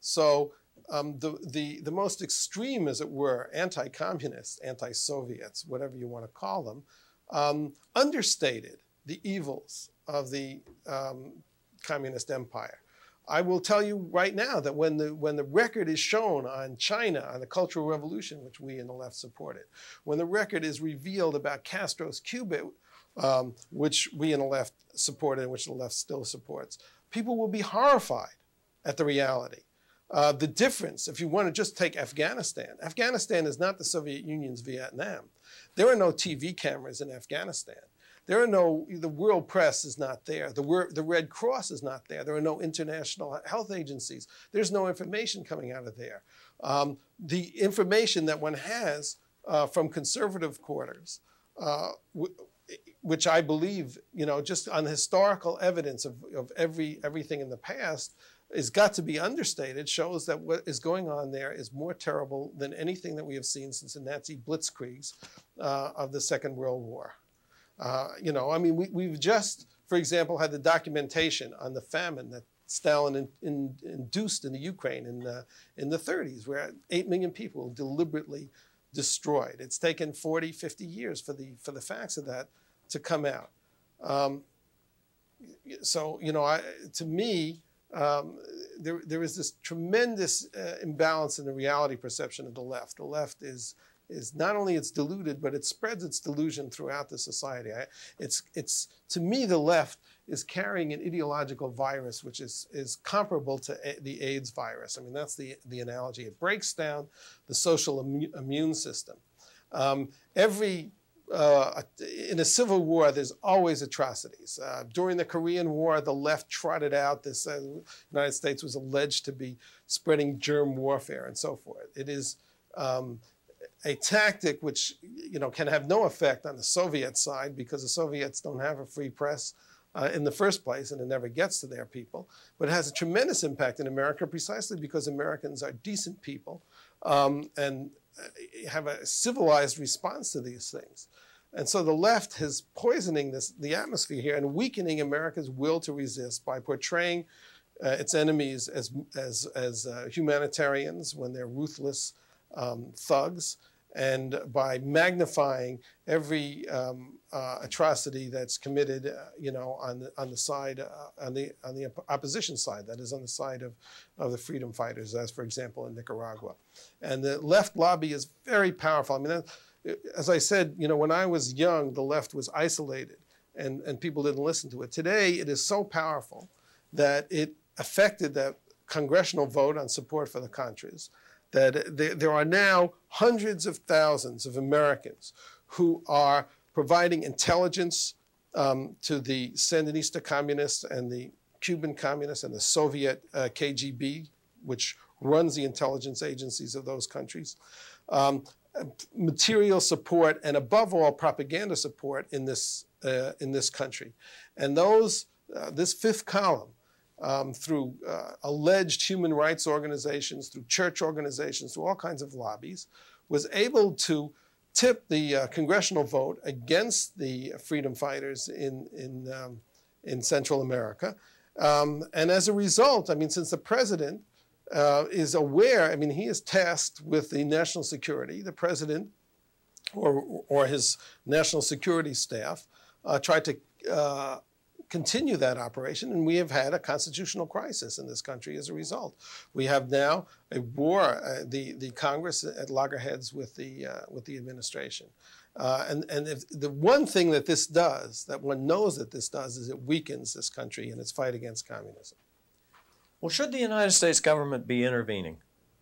So um, the, the, the most extreme, as it were, anti-communists, anti-Soviets, whatever you want to call them, um, understated the evils of the um, communist empire. I will tell you right now that when the, when the record is shown on China, on the Cultural Revolution, which we in the left supported, when the record is revealed about Castro's Cuba, um, which we in the left supported and which the left still supports, people will be horrified at the reality. Uh, the difference, if you want to just take Afghanistan, Afghanistan is not the Soviet Union's Vietnam. There are no T V cameras in Afghanistan. There are no, the world press is not there. The, the Red Cross is not there. There are no international health agencies. There's no information coming out of there. Um, the information that one has uh, from conservative quarters, uh, w which I believe, you know, just on historical evidence of, of every, everything in the past, has got to be understated, shows that what is going on there is more terrible than anything that we have seen since the Nazi blitzkriegs uh, of the Second World War. Uh, you know, I mean, we, we've just, for example, had the documentation on the famine that Stalin in, in, induced in the Ukraine in the, in the thirties, where eight million people were deliberately destroyed. It's taken forty, fifty years for the, for the facts of that to come out. Um, so, you know, I, to me, um, there, there is this tremendous uh, imbalance in the reality perception of the left. The left is is not only it's deluded, but it spreads its delusion throughout the society. I, it's, it's, to me, the left is carrying an ideological virus which is, is comparable to a, the AIDS virus. I mean, that's the, the analogy. It breaks down the social immu immune system. Um, every uh, in a civil war, there's always atrocities. Uh, during the Korean War, the left trotted out this, uh, the United States was alleged to be spreading germ warfare and so forth. It is um, a tactic which, you know, can have no effect on the Soviet side because the Soviets don't have a free press uh, in the first place, and it never gets to their people. But it has a tremendous impact in America precisely because Americans are decent people um, and have a civilized response to these things. And so the left is poisoning this, the atmosphere here and weakening America's will to resist by portraying uh, its enemies as, as, as uh, humanitarians when they're ruthless um, thugs, and by magnifying every um, uh, atrocity that's committed, uh, you know, on the, on the side, uh, on the on the opposition side, that is on the side of, of the freedom fighters, as for example in Nicaragua. And the left lobby is very powerful. I mean, as I said, you know, when I was young, the left was isolated and, and people didn't listen to it. Today, it is so powerful that it affected that congressional vote on support for the Contras, that there, there are now hundreds of thousands of Americans who are providing intelligence um, to the Sandinista communists and the Cuban communists and the Soviet uh, K G B, which runs the intelligence agencies of those countries, um, material support, and above all, propaganda support in this, uh, in this country. And those, uh, this fifth column, Um, through uh, alleged human rights organizations, through church organizations, through all kinds of lobbies, was able to tip the uh, congressional vote against the freedom fighters in, in, um, in Central America. Um, and as a result, I mean, since the president uh, is aware, I mean, he is tasked with the national security, the president or, or his national security staff uh, tried to uh, continue that operation, and we have had a constitutional crisis in this country as a result. We have now a war, uh, the, the Congress at loggerheads with the, uh, with the administration. Uh, and and if the one thing that this does, that one knows that this does, is it weakens this country in its fight against communism. Well, should the United States government be intervening?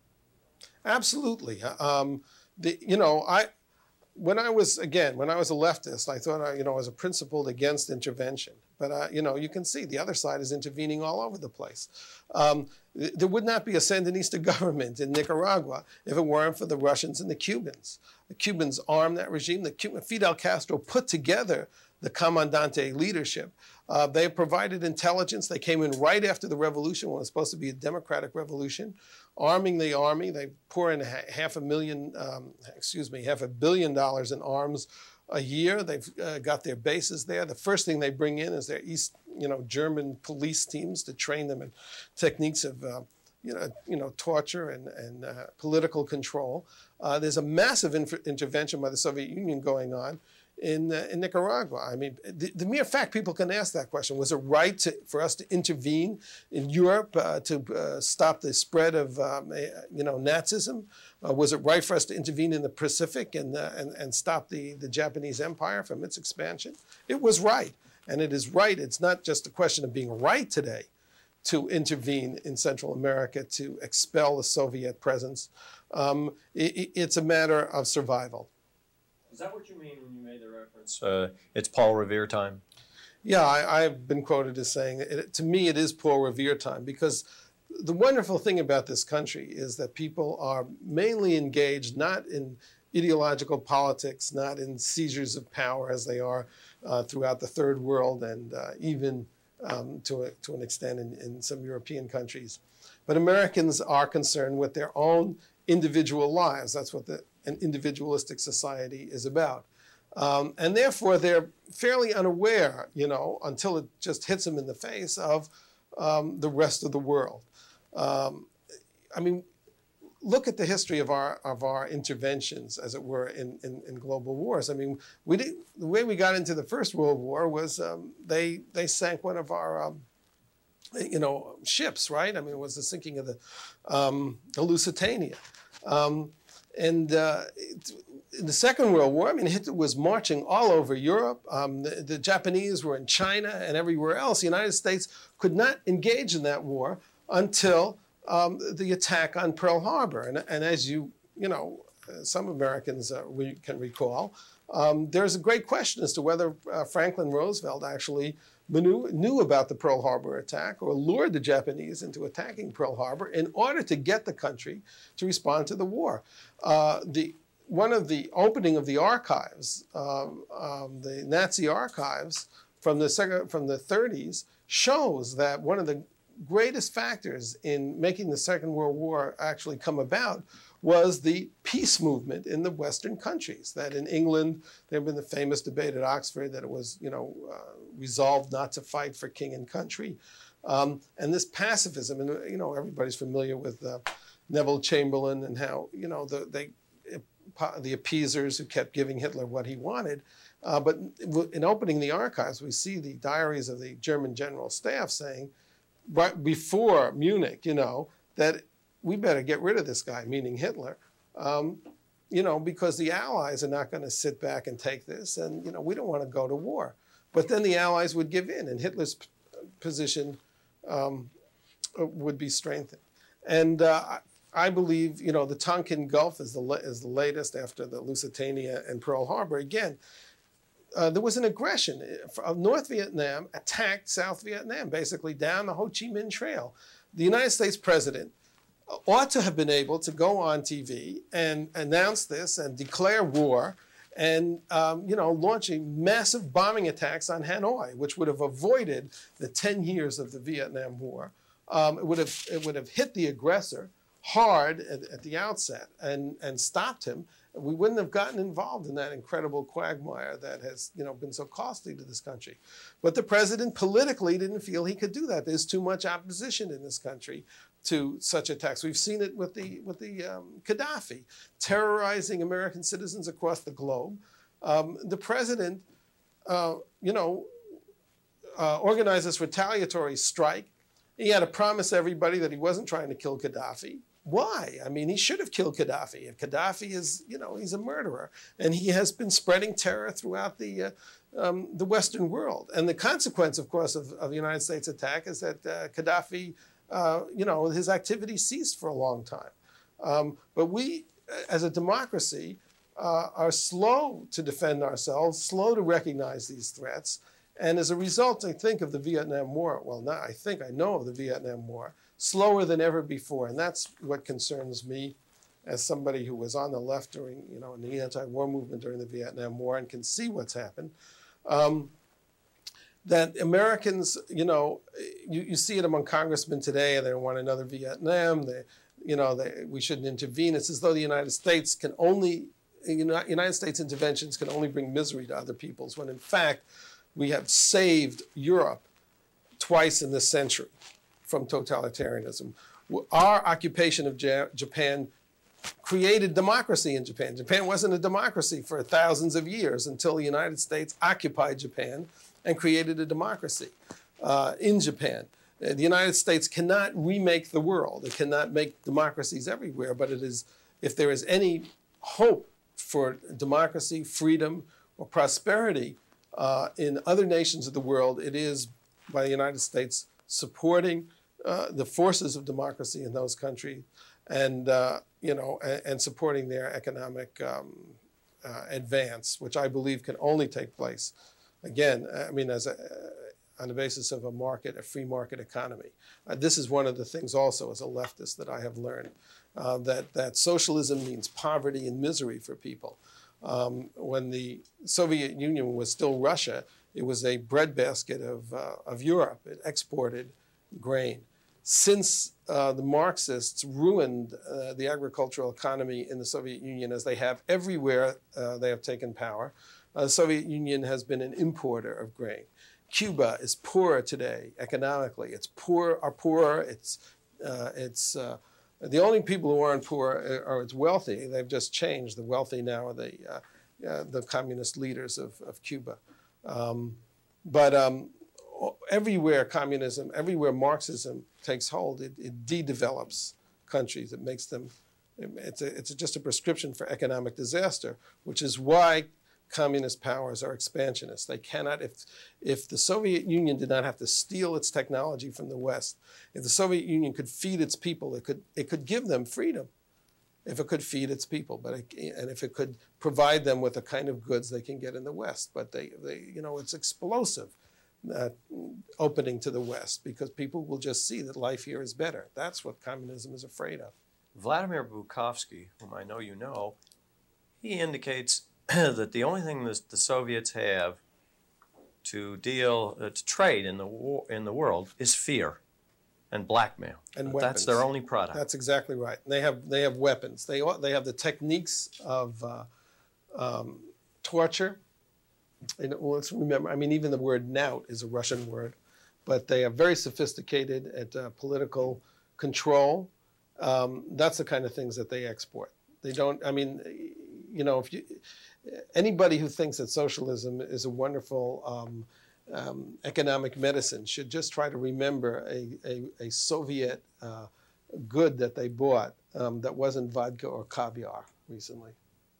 Absolutely. Um, the, you know, I, when I was, again, when I was a leftist, I thought, I, you know, I was a principled against intervention. But, uh, you know, you can see the other side is intervening all over the place. Um, th there would not be a Sandinista government in Nicaragua if it weren't for the Russians and the Cubans. The Cubans armed that regime. The Cuban, Fidel Castro put together the Comandante leadership. Uh, they provided intelligence. They came in right after the revolution, when it was supposed to be a democratic revolution, arming the army. They pour in ha half a million, um, excuse me, half a billion dollars in arms a year. They've uh, got their bases there. The first thing they bring in is their East, you know, German police teams to train them in techniques of, uh, you know, you know, torture and, and uh, political control. Uh, there's a massive intervention by the Soviet Union going on in, uh, in Nicaragua. I mean, the, the mere fact people can ask that question, was it right to, for us to intervene in Europe uh, to uh, stop the spread of, um, you know, Nazism? Uh, was it right for us to intervene in the Pacific and, uh, and, and stop the, the Japanese Empire from its expansion? It was right, and it is right. It's not just a question of being right today to intervene in Central America to expel the Soviet presence. Um, it, it's a matter of survival. Is that what you mean when you made the reference? Uh, it's Paul Revere time? Yeah, I, I've been quoted as saying, it, to me, it is Paul Revere time, because the wonderful thing about this country is that people are mainly engaged not in ideological politics, not in seizures of power as they are uh, throughout the third world and uh, even um, to, a, to an extent in, in some European countries. But Americans are concerned with their own individual lives. That's what the, an individualistic society is about. Um, and therefore, they're fairly unaware, you know, until it just hits them in the face of um, the rest of the world. Um, I mean, look at the history of our of our interventions, as it were, in, in, in global wars. I mean, we did, the way we got into the First World War was um, they they sank one of our um, you know ships, right? I mean, it was the sinking of the um, the Lusitania, um, and uh, it, in the Second World War, I mean, Hitler was marching all over Europe. Um, the, the Japanese were in China and everywhere else. The United States could not engage in that war until um, the attack on Pearl Harbor. And, and as you, you know, uh, some Americans uh, we can recall, Um, there's a great question as to whether uh, Franklin Roosevelt actually knew, knew about the Pearl Harbor attack or lured the Japanese into attacking Pearl Harbor in order to get the country to respond to the war. Uh, the, one of the opening of the archives, um, um, the Nazi archives from the, second, from the thirties, shows that one of the greatest factors in making the Second World War actually come about was the peace movement in the Western countries. That in England, there had been the famous debate at Oxford that it was, you know, uh, resolved not to fight for king and country. Um, and this pacifism, and, you know, everybody's familiar with uh, Neville Chamberlain and how, you know, the, they, the appeasers who kept giving Hitler what he wanted. Uh, but in opening the archives, we see the diaries of the German General Staff saying, right before Munich, you know, that we better get rid of this guy, meaning Hitler, um, you know, because the Allies are not going to sit back and take this, and, you know, we don't want to go to war. But then the Allies would give in, and Hitler's p- position um, would be strengthened. And uh, I believe, you know, the Tonkin Gulf is the, la- is the latest after the Lusitania and Pearl Harbor. Again, Uh, there was an aggression. Uh, North Vietnam attacked South Vietnam, basically down the Ho Chi Minh Trail. The United States president ought to have been able to go on T V and announce this and declare war and, um, you know, launching massive bombing attacks on Hanoi, which would have avoided the ten years of the Vietnam War. Um, it would have, it would have hit the aggressor hard at, at the outset and, and stopped him. We wouldn't have gotten involved in that incredible quagmire that has, you know, been so costly to this country. But the president politically didn't feel he could do that. There's too much opposition in this country to such attacks. We've seen it with the with the um, Gaddafi terrorizing American citizens across the globe. Um, the president, uh, you know, uh, organized this retaliatory strike. He had to promise everybody that he wasn't trying to kill Gaddafi. Why? I mean, he should have killed Gaddafi. Gaddafi is, you know, he's a murderer. And he has been spreading terror throughout the, uh, um, the Western world. And the consequence, of course, of, of the United States attack is that uh, Gaddafi, uh, you know, his activity ceased for a long time. Um, but we, as a democracy, uh, are slow to defend ourselves, slow to recognize these threats. And as a result, I think of the Vietnam War, well, not I think, I know of the Vietnam War, slower than ever before. And that's what concerns me as somebody who was on the left during, you know, in the anti-war movement during the Vietnam War and can see what's happened. Um, that Americans, you know, you, you see it among congressmen today, they don't want another Vietnam, they, you know, they, we shouldn't intervene. It's as though the United States can only, United States interventions can only bring misery to other peoples, when in fact, we have saved Europe twice in this century from totalitarianism. Our occupation of Japan created democracy in Japan. Japan wasn't a democracy for thousands of years until the United States occupied Japan and created a democracy uh, in Japan. Uh, the United States cannot remake the world. It cannot make democracies everywhere, but it is, if there is any hope for democracy, freedom, or prosperity uh, in other nations of the world, it is by the United States supporting Uh, the forces of democracy in those countries, and uh, you know, and, and supporting their economic um, uh, advance, which I believe can only take place, again, I mean, as a, uh, on the basis of a market, a free market economy. Uh, this is one of the things also as a leftist that I have learned, uh, that that socialism means poverty and misery for people. Um, when the Soviet Union was still Russia, it was a breadbasket of uh, of Europe. It exported grain. Since uh, the Marxists ruined uh, the agricultural economy in the Soviet Union, as they have everywhere uh, they have taken power, uh, the Soviet Union has been an importer of grain. Cuba is poorer today economically. It's poor, are poorer. It's, uh, it's uh, the only people who aren't poor are it's wealthy. They've just changed. The wealthy now are the uh, uh, the communist leaders of, of Cuba. Um, but um, everywhere communism, everywhere Marxism takes hold, it, it de-develops countries. It makes them, it's, a, it's just a prescription for economic disaster, which is why communist powers are expansionists. They cannot, if, if the Soviet Union did not have to steal its technology from the West, if the Soviet Union could feed its people, it could, it could give them freedom. if it could feed its people, but it, and if it could provide them with the kind of goods they can get in the West. But they, they you know, it's explosive uh, opening to the West because people will just see that life here is better. That's what communism is afraid of. Vladimir Bukovsky, whom I know you know, he indicates that the only thing that the Soviets have to deal uh, to trade in the war, in the world is fear and blackmail. And That's weapons. their only product. That's exactly right. They have they have weapons. They they have the techniques of uh, um, torture. And let's remember. I mean, even the word knout is a Russian word, but they are very sophisticated at uh, political control. Um, that's the kind of things that they export. They don't. I mean, you know, if you anybody who thinks that socialism is a wonderful um, um, economic medicine should just try to remember a, a, a Soviet uh, good that they bought um, that wasn't vodka or caviar recently.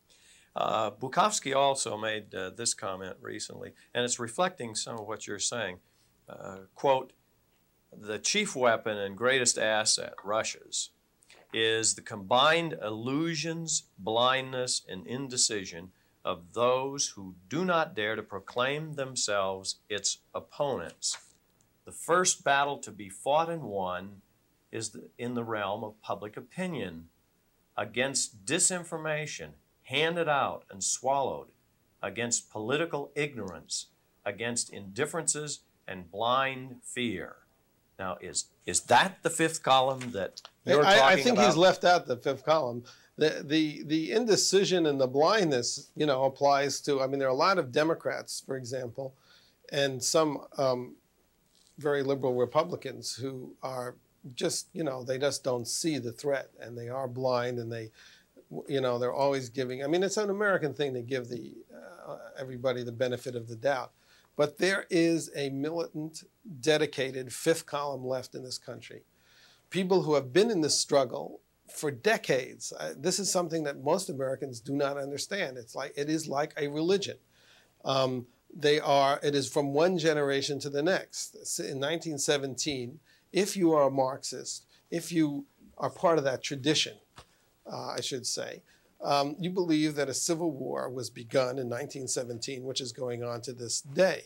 Uh, Bukovsky also made uh, this comment recently, and it's reflecting some of what you're saying. Uh, quote, the chief weapon and greatest asset, Russia's, is the combined illusions, blindness, and indecision of those who do not dare to proclaim themselves its opponents. The first battle to be fought and won is the, in the realm of public opinion against disinformation handed out and swallowed, against political ignorance, against indifferences and blind fear. Now, is is that the fifth column that you're I, talking I think about? he's left out the fifth column. The, the the indecision and the blindness, you know, applies to, I mean, there are a lot of Democrats, for example, and some um, very liberal Republicans who are just, you know, they just don't see the threat, and they are blind, and they, you know, they're always giving, I mean, it's an American thing to give the uh, everybody the benefit of the doubt. But there is a militant, dedicated fifth column left in this country. People who have been in this struggle for decades. Uh, this is something that most Americans do not understand. It's like, it is like a religion. Um, they are, it is from one generation to the next. In nineteen seventeen, if you are a Marxist, if you are part of that tradition, uh, I should say, um, you believe that a civil war was begun in nineteen seventeen, which is going on to this day,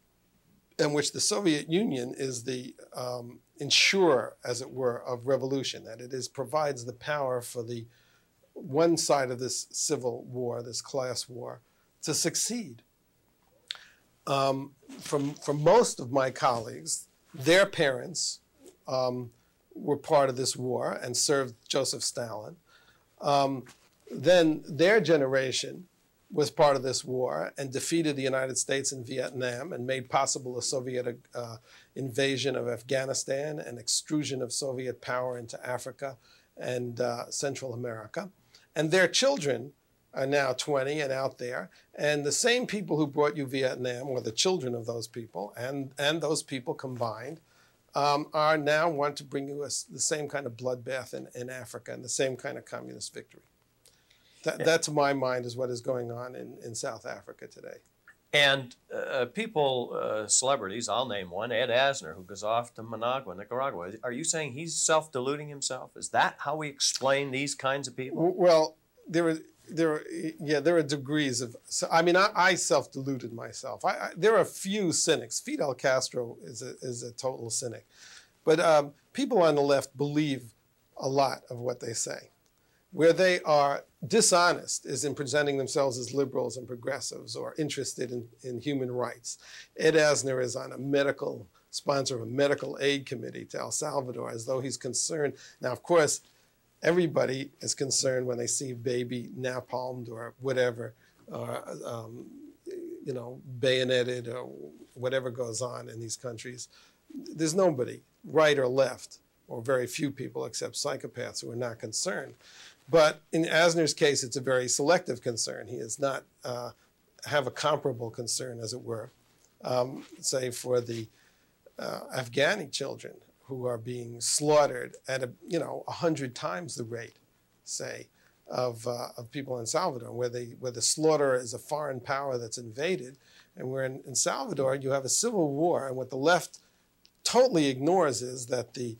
in which the Soviet Union is the um, insurer, as it were, of revolution, that it is provides the power for the one side of this civil war, this class war, to succeed. Um, from, from most of my colleagues, their parents um, were part of this war and served Joseph Stalin. Um, then their generation was part of this war and defeated the United States in Vietnam and made possible a Soviet uh, invasion of Afghanistan and extrusion of Soviet power into Africa and uh, Central America. And their children are now twenty and out there. And the same people who brought you Vietnam, or the children of those people, and, and those people combined, um, are now want to bring you a, the same kind of bloodbath in, in Africa and the same kind of communist victory. That, that, to my mind, is what is going on in, in South Africa today. And uh, people, uh, celebrities, I'll name one, Ed Asner, who goes off to Managua, Nicaragua. Are you saying he's self-deluding himself? Is that how we explain these kinds of people? Well, there are, there are, yeah, there are degrees of, so, I mean, I, I self-deluded myself. I, I, there are a few cynics. Fidel Castro is a, is a total cynic. But um, people on the left believe a lot of what they say. Where they are dishonest is in presenting themselves as liberals and progressives or interested in, in human rights. Ed Asner is on a medical, sponsor of a medical aid committee to El Salvador, as though he's concerned. Now, of course, everybody is concerned when they see baby napalmed or whatever, or, um, you know, bayoneted or whatever goes on in these countries. There's nobody, right or left, or very few people except psychopaths who are not concerned. But in Asner's case, it's a very selective concern. He does not uh, have a comparable concern, as it were, um, say, for the uh, Afghani children who are being slaughtered at a, you know, a hundred times the rate, say, of uh, of people in Salvador, where they where the slaughter is a foreign power that's invaded, and where in, in Salvador you have a civil war, and what the left totally ignores is that the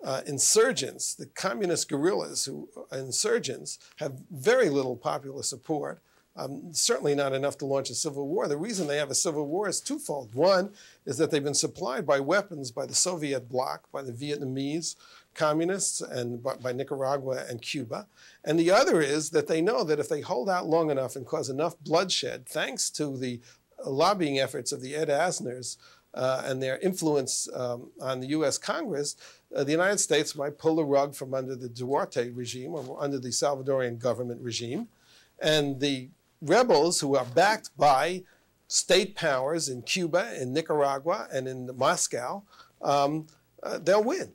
uh, insurgents, the communist guerrillas who insurgents have very little popular support. Um, certainly not enough to launch a civil war. The reason they have a civil war is twofold. One is that they've been supplied by weapons by the Soviet bloc, by the Vietnamese communists, and by, by Nicaragua and Cuba. And the other is that they know that if they hold out long enough and cause enough bloodshed, thanks to the lobbying efforts of the Ed Asners uh, and their influence um, on the U S Congress, uh, the United States might pull the rug from under the Duarte regime or under the Salvadorian government regime. And the rebels who are backed by state powers in Cuba, in Nicaragua, and in Moscow, um, uh, they'll win.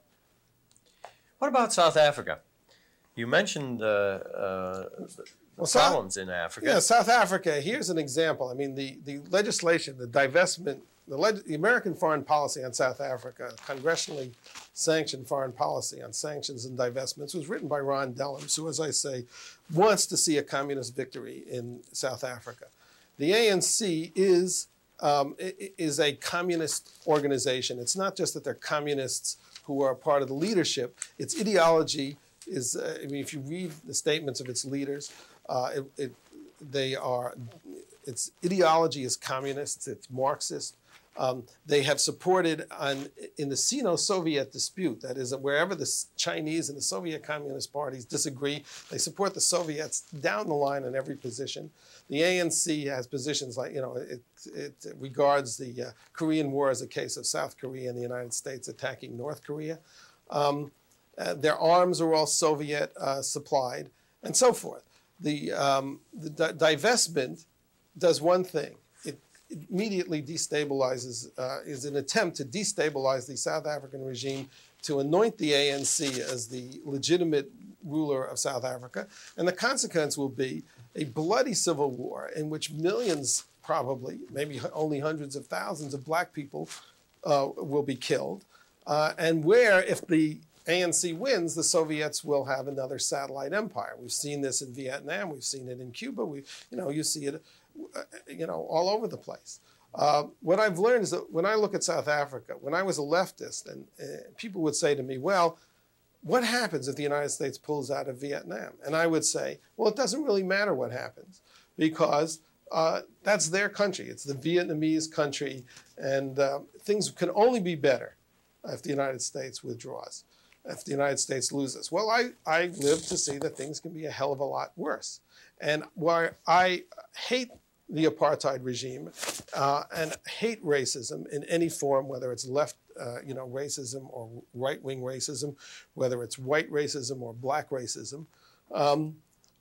What about South Africa? You mentioned uh, uh, the well, problems South, in Africa. Yeah, South Africa, here's an example. I mean, the, the legislation, the divestment, the, leg, the American foreign policy on South Africa, congressionally sanctioned foreign policy on sanctions and divestments, was written by Ron Dellums, who, as I say, wants to see a communist victory in South Africa. The A N C is, um, is a communist organization. It's not just that they're communists who are part of the leadership. Its ideology is, uh, I mean, if you read the statements of its leaders, uh, it, it, they are, its ideology is communist, it's Marxist. Um, they have supported on, in the Sino-Soviet dispute, that is, wherever the Chinese and the Soviet Communist parties disagree, they support the Soviets down the line in every position. The A N C has positions like, you know, it, it regards the uh, Korean War as a case of South Korea and the United States attacking North Korea. Um, uh, their arms are all Soviet uh, supplied, and so forth. The, um, the di divestment does one thing. Immediately destabilizes, uh, is an attempt to destabilize the South African regime, to anoint the A N C as the legitimate ruler of South Africa. And the consequence will be a bloody civil war in which millions, probably, maybe only hundreds of thousands of black people uh, will be killed. Uh, and where, if the A N C wins, the Soviets will have another satellite empire. We've seen this in Vietnam. We've seen it in Cuba. We, you know, you see it you know, all over the place. Uh, what I've learned is that when I look at South Africa, when I was a leftist, and uh, people would say to me, well, what happens if the United States pulls out of Vietnam? And I would say, well, it doesn't really matter what happens, because uh, that's their country. It's the Vietnamese country, and uh, things can only be better if the United States withdraws, if the United States loses. Well, I, I live to see that things can be a hell of a lot worse. And while I hate the apartheid regime uh, and hate racism in any form, whether it's left, uh, you know, racism or right-wing racism, whether it's white racism or black racism, um,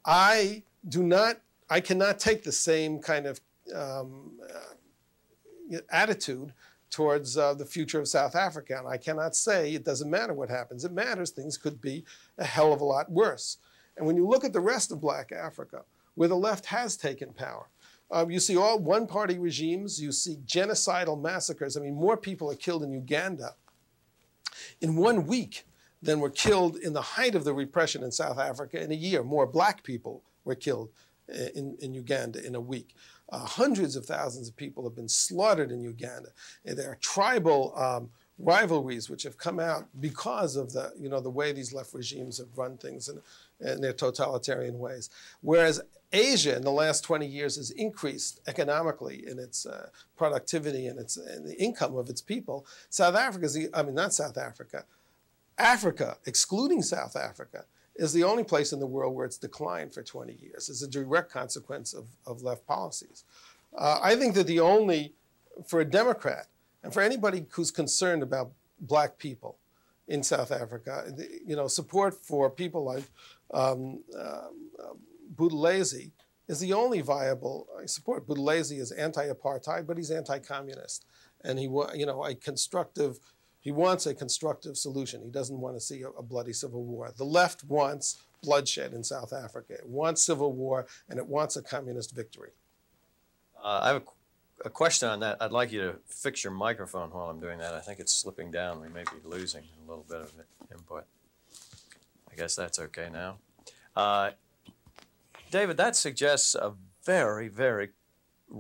I do not, I cannot take the same kind of um, uh, attitude towards uh, the future of South Africa. And I cannot say it doesn't matter what happens. It matters. Things could be a hell of a lot worse. And when you look at the rest of black Africa, where the left has taken power, Um, you see all one-party regimes, you see genocidal massacres. I mean, more people are killed in Uganda in one week than were killed in the height of the repression in South Africa in a year. More black people were killed in, in Uganda in a week. Uh, hundreds of thousands of people have been slaughtered in Uganda. And there are tribal um, rivalries which have come out because of the, you know, the way these left regimes have run things in, in their totalitarian ways. Whereas Asia in the last twenty years has increased economically in its uh, productivity and its and the income of its people. South Africa is the, I mean, not South Africa, Africa, excluding South Africa, is the only place in the world where it's declined for twenty years as a direct consequence of, of left policies. Uh, I think that the only, for a Democrat, and for anybody who's concerned about black people in South Africa, you know, support for people like um, uh, Buthelezi is the only viable support. Buthelezi is anti-apartheid, but he's anti-communist, and he, you know, a constructive. He wants a constructive solution. He doesn't want to see a, a bloody civil war. The left wants bloodshed in South Africa. It wants civil war, and it wants a communist victory. Uh, I have a, a question on that. I'd like you to fix your microphone while I'm doing that. I think it's slipping down. We may be losing a little bit of input. I guess that's okay now. Uh, David, that suggests a very, very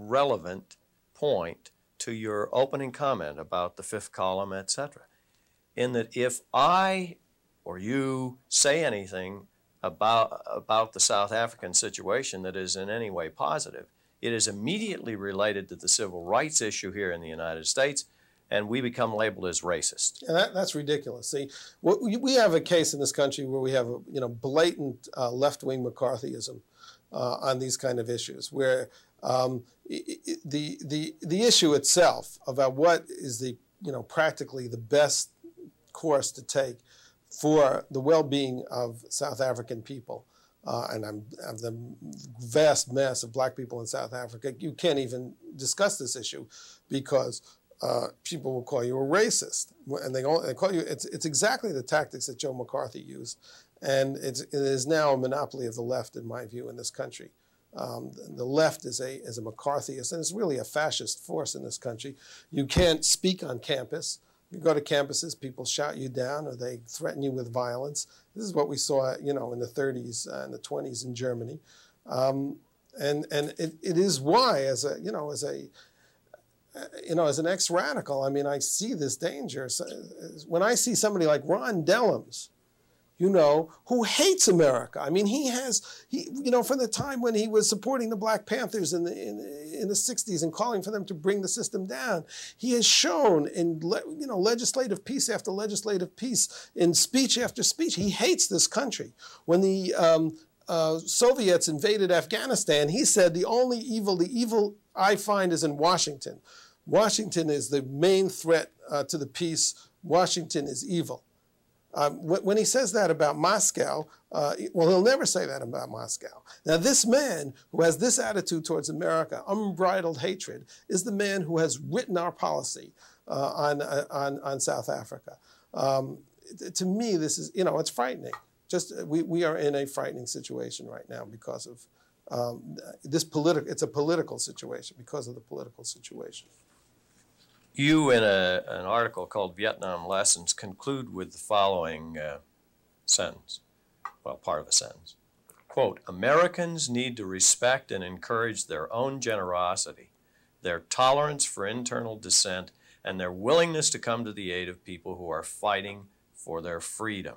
relevant point to your opening comment about the fifth column, et cetera. in that if I or you say anything about, about the South African situation that is in any way positive, it is immediately related to the civil rights issue here in the United States, and we become labeled as racist. Yeah, that, that's ridiculous. See, we have a case in this country where we have a you know blatant uh, left-wing McCarthyism uh, on these kind of issues, where um, the the the issue itself about what is the you know practically the best course to take for the well-being of South African people, uh, and I'm, of the vast mass of black people in South Africa, you can't even discuss this issue because uh, people will call you a racist, and they, they call you. It's it's exactly the tactics that Joe McCarthy used, and it's, it is now a monopoly of the left, in my view, in this country. Um, the left is a is a McCarthyist, and it's really a fascist force in this country. You can't speak on campus. You go to campuses, people shout you down, or they threaten you with violence. This is what we saw, you know, in the thirties uh, and the twenties in Germany, um, and and it, it is why, as a you know, as a you know, as an ex-radical, I mean, I see this danger. So, when I see somebody like Ron Dellums, you know, who hates America. I mean, he has, he, you know, from the time when he was supporting the Black Panthers in the in, in the sixties and calling for them to bring the system down, he has shown in, le, you know, legislative piece after legislative piece, in speech after speech, he hates this country. When the um, uh, Soviets invaded Afghanistan, he said the only evil, the evil I find is in Washington. Washington is the main threat uh, to the peace. Washington is evil. Um, when he says that about Moscow, uh, well, he'll never say that about Moscow. Now, this man who has this attitude towards America, unbridled hatred, is the man who has written our policy uh, on, uh, on, on South Africa. Um, to me, this is, you know, it's frightening. Just we, we are in a frightening situation right now because of um, this political, it's a political situation because of the political situation. You, in a, an article called Vietnam Lessons, conclude with the following uh, sentence, well, part of a sentence. Quote, Americans need to respect and encourage their own generosity, their tolerance for internal dissent, and their willingness to come to the aid of people who are fighting for their freedom.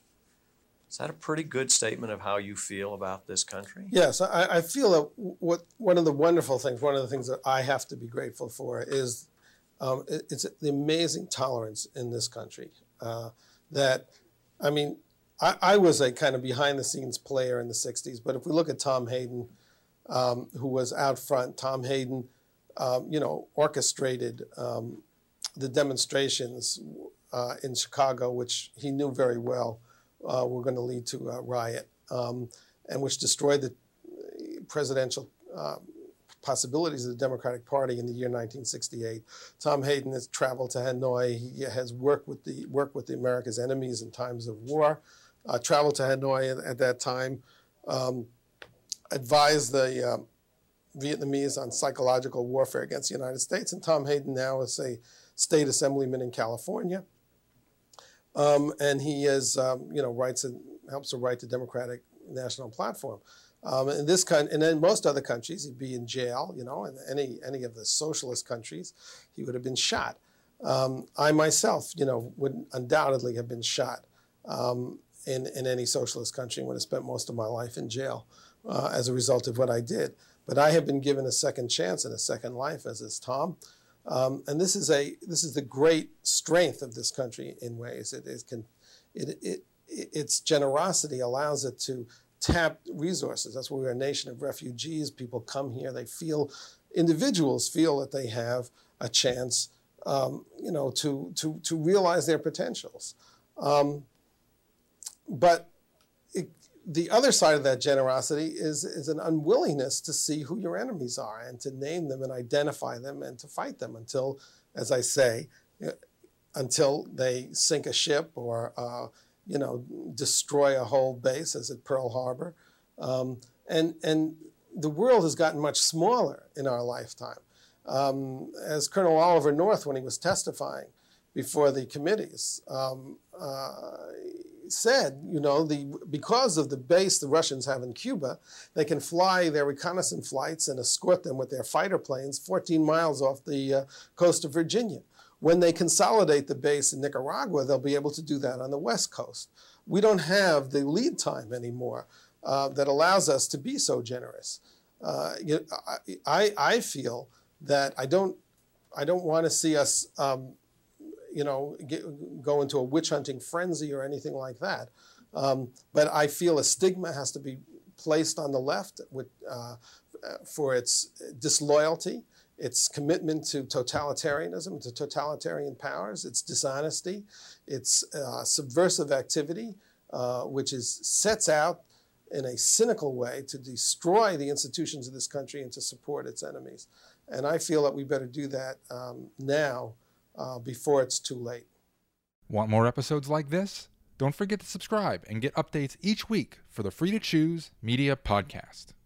Is that a pretty good statement of how you feel about this country? Yes, I, I feel that what one of the wonderful things, one of the things that I have to be grateful for is Um, it, it's the amazing tolerance in this country uh, that, I mean, I, I was a kind of behind-the-scenes player in the sixties, but if we look at Tom Hayden, um, who was out front, Tom Hayden, um, you know, orchestrated um, the demonstrations uh, in Chicago, which he knew very well uh, were going to lead to a riot, um, and which destroyed the presidential uh, possibilities of the Democratic Party in the year nineteen sixty-eight. Tom Hayden has traveled to Hanoi. He has worked with the worked with the America's enemies in times of war. Uh, traveled to Hanoi at, at that time. Um, advised the uh, Vietnamese on psychological warfare against the United States. And Tom Hayden now is a state assemblyman in California. Um, and he is, um, you know, writes and helps to write the Democratic National Platform. Um, in this country, and in most other countries, he'd be in jail. You know, in any any of the socialist countries, he would have been shot. Um, I myself, you know, would undoubtedly have been shot um, in in any socialist country and would have spent most of my life in jail uh, as a result of what I did. But I have been given a second chance and a second life, as is Tom. Um, and this is a this is the great strength of this country in ways. It, it can, it, it its generosity allows it to tap resources. That's why we're a nation of refugees. People come here. They feel, individuals feel that they have a chance, um, you know, to to to realize their potentials. Um, but it, the other side of that generosity is is an unwillingness to see who your enemies are and to name them and identify them and to fight them until, as I say, until they sink a ship or uh, you know, destroy a whole base, as at Pearl Harbor. Um, and, and the world has gotten much smaller in our lifetime. Um, as Colonel Oliver North, when he was testifying before the committees, um, uh, said, you know, the, because of the base the Russians have in Cuba, they can fly their reconnaissance flights and escort them with their fighter planes fourteen miles off the uh, coast of Virginia. When they consolidate the base in Nicaragua, they'll be able to do that on the West Coast. We don't have the lead time anymore uh, that allows us to be so generous. Uh, you know, I, I feel that I don't, I don't want to see us, um, you know, get, go into a witch hunting frenzy or anything like that. Um, but I feel a stigma has to be placed on the left with, uh, for its disloyalty, its commitment to totalitarianism, to totalitarian powers, its dishonesty, its uh, subversive activity, uh, which is sets out in a cynical way to destroy the institutions of this country and to support its enemies. And I feel that we better do that um, now uh, before it's too late. Want more episodes like this? Don't forget to subscribe and get updates each week for the Free to Choose Media Podcast.